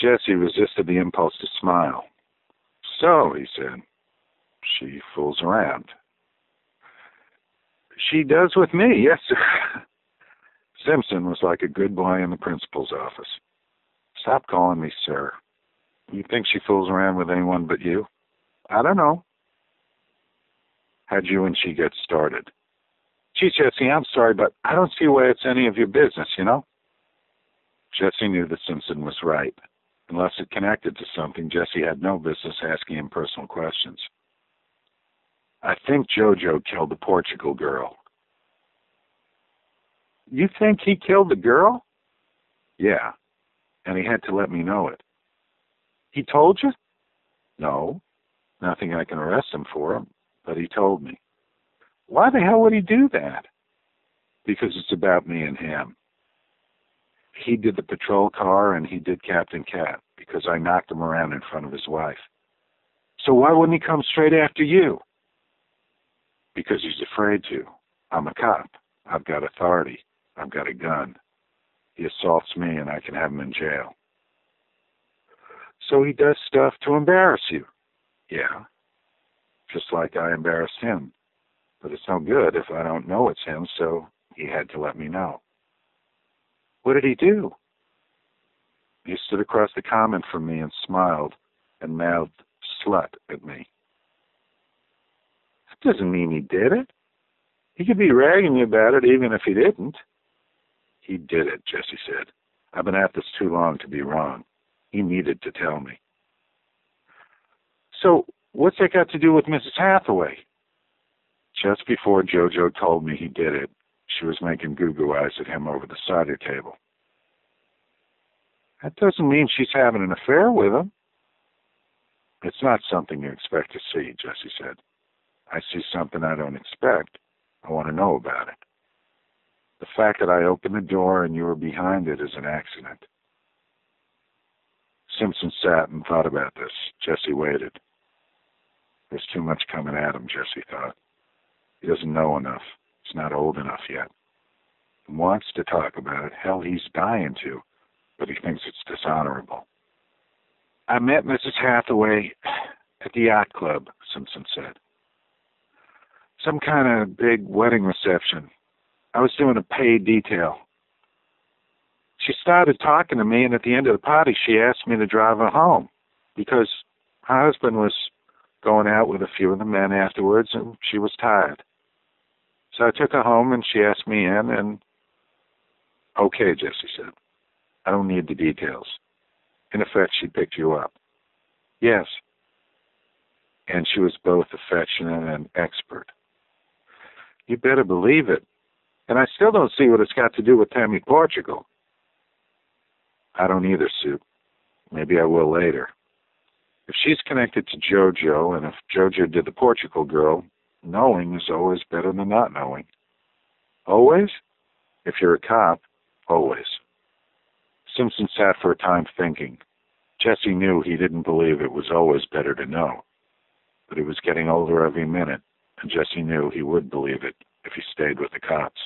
Jesse resisted the impulse to smile. So, he said, she fools around. She does with me, yes, sir. Simpson was like a good boy in the principal's office. Stop calling me sir. You think she fools around with anyone but you? I don't know. How'd you and she get started? Gee, Jesse, I'm sorry, but I don't see why it's any of your business, you know? Jesse knew that Simpson was right. Unless it connected to something, Jesse had no business asking him personal questions. I think Jojo killed the Portugal girl. You think he killed the girl? Yeah, and he had to let me know it. He told you? No, nothing I can arrest him for, but he told me. Why the hell would he do that? Because it's about me and him. He did the patrol car and he did Captain Cat because I knocked him around in front of his wife. So why wouldn't he come straight after you? Because he's afraid to. I'm a cop. I've got authority. I've got a gun. He assaults me and I can have him in jail. So he does stuff to embarrass you. Yeah. Just like I embarrassed him. But it's no good if I don't know it's him, so he had to let me know. What did he do? He stood across the common from me and smiled and mouthed slut at me. That doesn't mean he did it. He could be ragging you about it even if he didn't. He did it, Jesse said. I've been at this too long to be wrong. He needed to tell me. So what's that got to do with Mrs. Hathaway? Just before Jojo told me he did it, she was making goo-goo eyes at him over the cider table. That doesn't mean she's having an affair with him. It's not something you expect to see, Jesse said. I see something I don't expect. I want to know about it. The fact that I opened the door and you were behind it is an accident. Simpson sat and thought about this. Jesse waited. There's too much coming at him, Jesse thought. He doesn't know enough. He's not old enough yet. He wants to talk about it. Hell, he's dying to, but he thinks it's dishonorable. I met Mrs. Hathaway at the yacht club, Simpson said. Some kind of big wedding reception. I was doing a paid detail. She started talking to me, and at the end of the party, she asked me to drive her home because her husband was going out with a few of the men afterwards, and she was tired. So I took her home, and she asked me in, and okay, Jesse said. I don't need the details. In effect, she picked you up. Yes. And she was both affectionate and expert. You better believe it. And I still don't see what it's got to do with Tammy Portugal. I don't either, Sue. Maybe I will later. If she's connected to Jojo, and if Jojo did the Portugal girl, knowing is always better than not knowing. Always? If you're a cop, always. Simpson sat for a time thinking. Jesse knew he didn't believe it was always better to know. But he was getting older every minute, and Jesse knew he would believe it if he stayed with the cops.